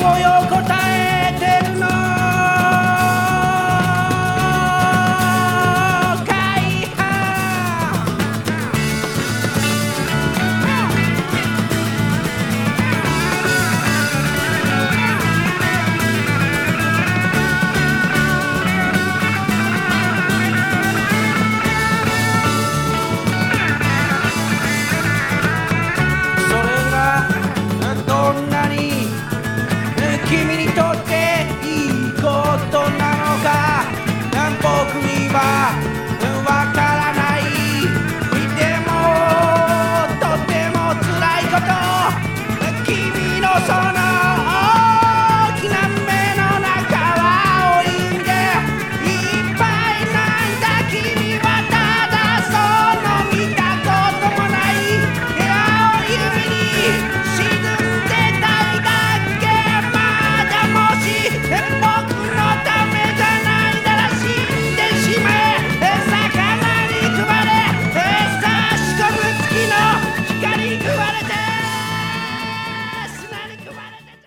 を横たえてるの君にとっていいことなのか僕にはわからない。でもとても辛いこと、君のその大きな目の中は青いんでいっぱいなんだ。君はただその見たこともない青い海に沈んでたいだけ。僕のためじゃないなら死んでしまえ。魚に食われ差し込む月の光に食われて砂に食われて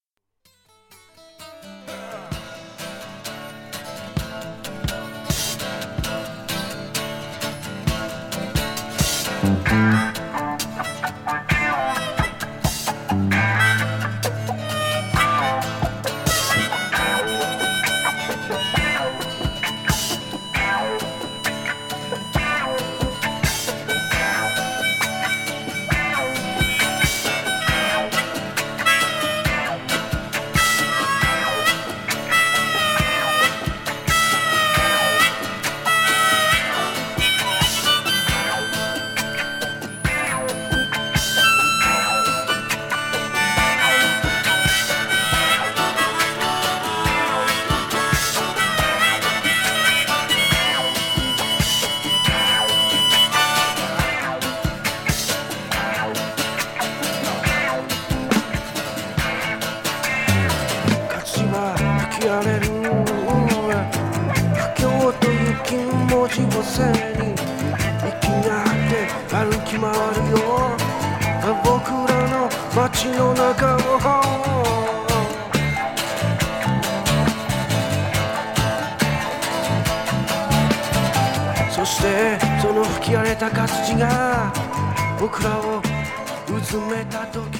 吹き荒れる不況という金文字を背に息が張って歩き回るよ僕らの街の中を。そしてその吹き荒れた活字が僕らをうずめた時